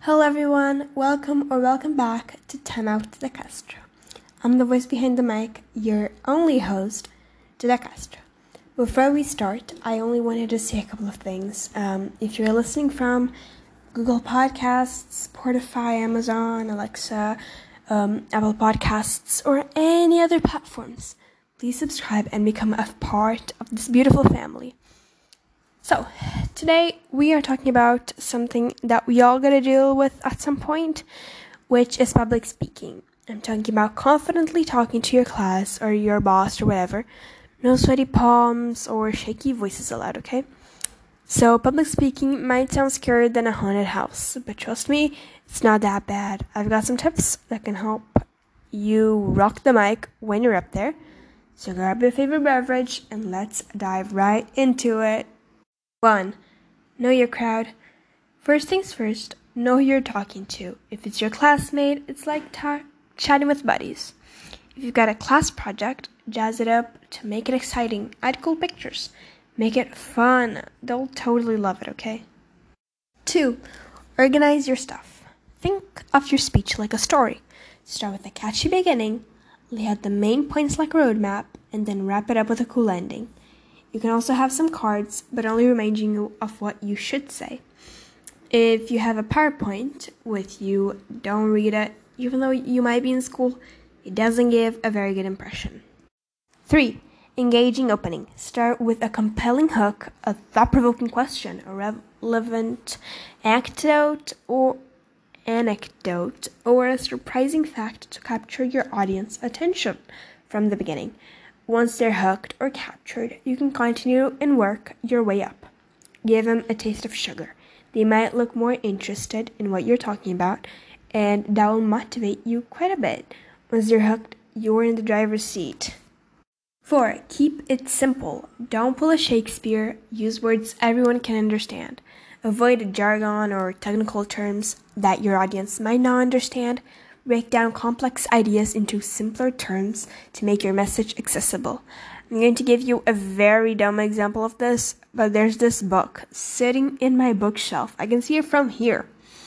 Hello everyone, welcome back to Time Out De Castro. I'm the voice behind the mic, your only host, De Castro. Before we start, I only wanted to say a couple of things. If you're listening from Google Podcasts, Spotify, Amazon, Alexa, Apple Podcasts, or any other platforms, please subscribe and become a part of this beautiful family. So, today we are talking about something that we all gotta deal with at some point, which is public speaking. I'm talking about confidently talking to your class or your boss or whatever. No sweaty palms or shaky voices allowed, okay? So, public speaking might sound scarier than a haunted house, but trust me, it's not that bad. I've got some tips that can help you rock the mic when you're up there. So, grab your favorite beverage and let's dive right into it. 1. Know your crowd. First things first, know who you're talking to. If it's your classmate, it's like chatting with buddies. If you've got a class project, jazz it up to make it exciting. Add cool pictures. Make it fun. They'll totally love it, okay? 2. Organize your stuff. Think of your speech like a story. Start with a catchy beginning, lay out the main points like a roadmap, and then wrap it up with a cool ending. You can also have some cards, but only reminding you of what you should say. If you have a PowerPoint with you, don't read it. Even though you might be in school, it doesn't give a very good impression. 3. Engaging opening. Start with a compelling hook, a thought-provoking question, a relevant anecdote, or a surprising fact to capture your audience attention from the beginning. Once they're hooked or captured, you can continue and work your way up. Give them a taste of sugar. They might look more interested in what you're talking about, and that will motivate you quite a bit. Once they're hooked, you're in the driver's seat. 4. Keep it simple. Don't pull a Shakespeare. Use words everyone can understand. Avoid jargon or technical terms that your audience might not understand. Break down complex ideas into simpler terms to make your message accessible. I'm going to give you a very dumb example of this, but there's this book sitting in my bookshelf. I can see it from here.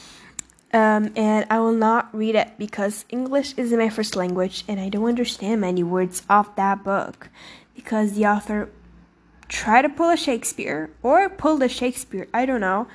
And I will not read it because English isn't my first language and I don't understand many words of that book because the author tried to pull a Shakespeare or pulled a Shakespeare, I don't know.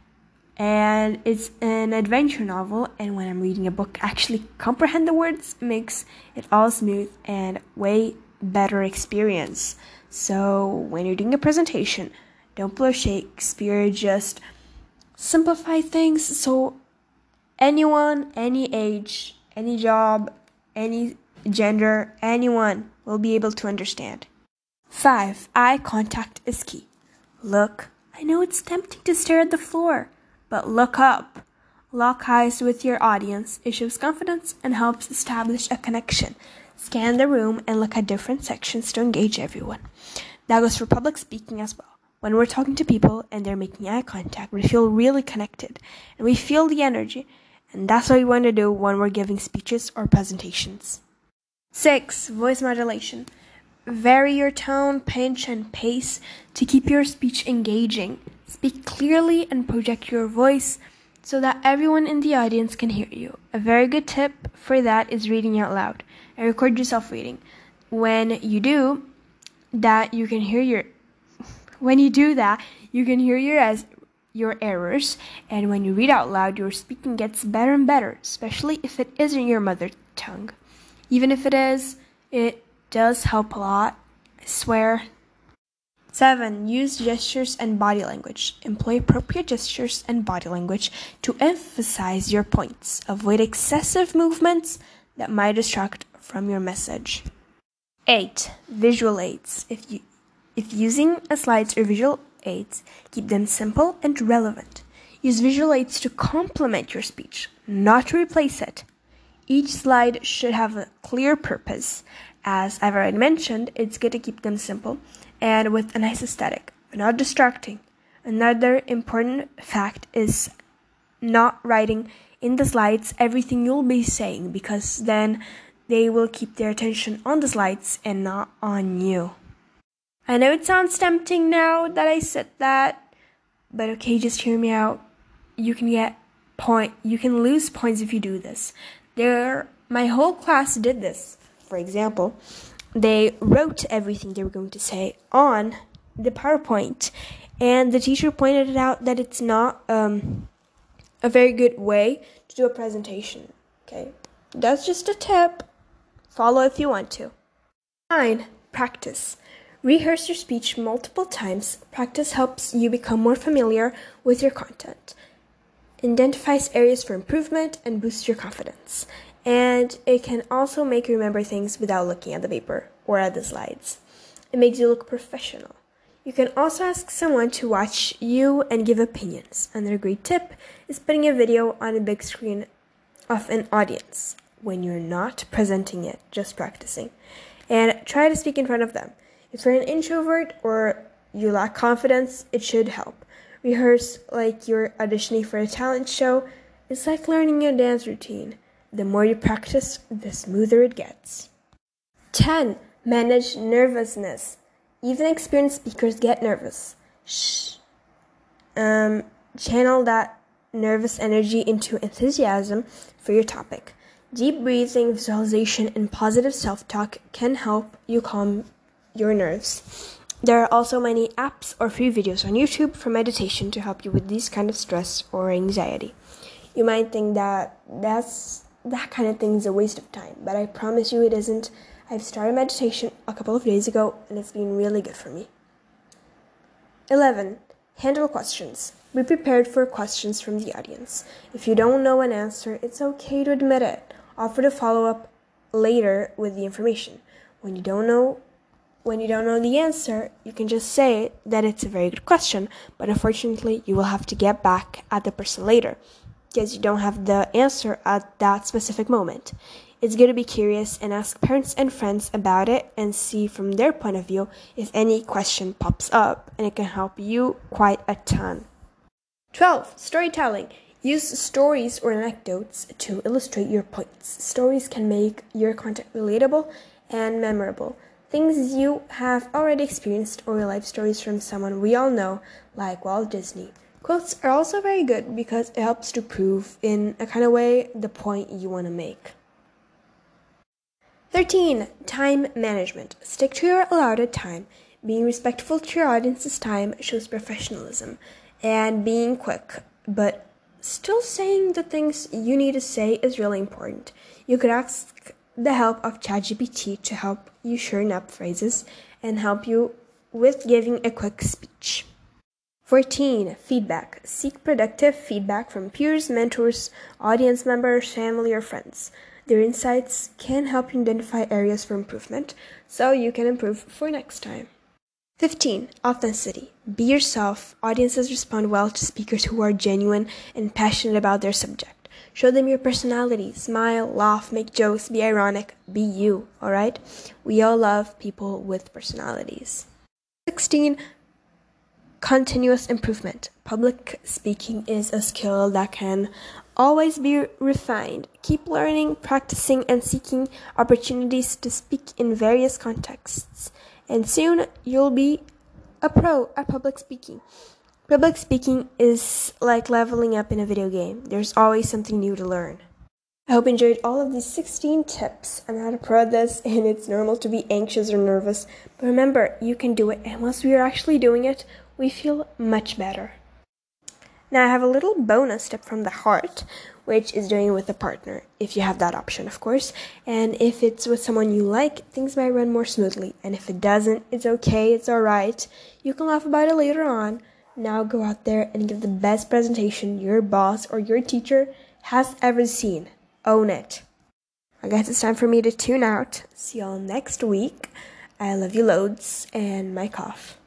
And it's an adventure novel, and when I'm reading a book, I actually comprehend the words. It makes it all smooth and way better experience. So when you're doing a presentation, don't pull a Shakespeare, just simplify things so anyone, any age, any job, any gender, anyone will be able to understand. 5. Eye contact is key. Look, I know it's tempting to stare at the floor, but look up. Lock eyes with your audience. It shows confidence and helps establish a connection. Scan the room and look at different sections to engage everyone. That goes for public speaking as well. When we're talking to people and they're making eye contact, we feel really connected and we feel the energy. And that's what we want to do when we're giving speeches or presentations. 6. Voice modulation. Vary your tone, pitch, and pace to keep your speech engaging. Speak clearly and project your voice so that everyone in the audience can hear you. A very good tip for that is reading out loud and record yourself reading. When you do that, you can hear your errors, and when you read out loud, your speaking gets better and better, especially if it isn't your mother tongue. Even if it is, it does help a lot, I swear. 7. Use gestures and body language. Employ appropriate gestures and body language to emphasize your points. Avoid excessive movements that might distract from your message. 8. Visual aids. If using slides or visual aids, keep them simple and relevant. Use visual aids to complement your speech, not to replace it. Each slide should have a clear purpose. As I've already mentioned, it's good to keep them simple and with a nice aesthetic, but not distracting. Another important fact is not writing in the slides everything you'll be saying, because then they will keep their attention on the slides and not on you. I know it sounds tempting now that I said that, but okay, just hear me out. You can get You can lose points if you do this. My whole class did this. For example, they wrote everything they were going to say on the PowerPoint, and the teacher pointed it out that it's not a very good way to do a presentation. Okay, that's just a tip. Follow if you want to. 9. Practice. Rehearse your speech multiple times. Practice helps you become more familiar with your content. Identifies areas for improvement and boosts your confidence. And it can also make you remember things without looking at the paper or at the slides. It makes you look professional. You can also ask someone to watch you and give opinions. Another great tip is putting a video on a big screen of an audience when you're not presenting it, just practicing. And try to speak in front of them. If you're an introvert or you lack confidence, it should help. Rehearse like you're auditioning for a talent show. It's like learning a dance routine. The more you practice, the smoother it gets. 10. Manage nervousness. Even experienced speakers get nervous. Channel that nervous energy into enthusiasm for your topic. Deep breathing, visualization, and positive self-talk can help you calm your nerves. There are also many apps or free videos on YouTube for meditation to help you with this kind of stress or anxiety. You might think that kind of thing is a waste of time, but I promise you it isn't. I've started meditation a couple of days ago, and it's been really good for me. 11. Handle questions. Be prepared for questions from the audience. If you don't know an answer, it's okay to admit it. Offer to follow up later with the information. When you don't know the answer, you can just say that it's a very good question, but unfortunately, you will have to get back at the person later because you don't have the answer at that specific moment. It's good to be curious and ask parents and friends about it and see from their point of view if any question pops up, and it can help you quite a ton. 12. Storytelling. Use stories or anecdotes to illustrate your points. Stories can make your content relatable and memorable. Things you have already experienced or real life stories from someone we all know, like Walt Disney. Quotes are also very good because it helps to prove in a kind of way the point you want to make. 13. Time management. Stick to your allotted time. Being respectful to your audience's time shows professionalism. And being quick, but still saying the things you need to say is really important. You could ask the help of ChatGPT to help you shorten up phrases and help you with giving a quick speech. 14. Feedback. Seek productive feedback from peers, mentors, audience members, family, or friends. Their insights can help you identify areas for improvement so you can improve for next time. 15. Authenticity. Be yourself. Audiences respond well to speakers who are genuine and passionate about their subject. Show them your personality. Smile, laugh, make jokes, be ironic. Be you, alright? We all love people with personalities. 16. Continuous improvement. Public speaking is a skill that can always be refined. Keep learning, practicing, and seeking opportunities to speak in various contexts. And soon you'll be a pro at public speaking. Public speaking is like leveling up in a video game. There's always something new to learn. I hope you enjoyed all of these 16 tips. I'm not a pro at this, and it's normal to be anxious or nervous. But remember, you can do it, and once we are actually doing it, we feel much better. Now I have a little bonus tip from the heart, which is doing it with a partner, if you have that option, of course. And if it's with someone you like, things might run more smoothly. And if it doesn't, it's okay, it's alright. You can laugh about it later on. Now go out there and give the best presentation your boss or your teacher has ever seen. Own it. I guess it's time for me to tune out. See y'all next week. I love you loads, and my cough.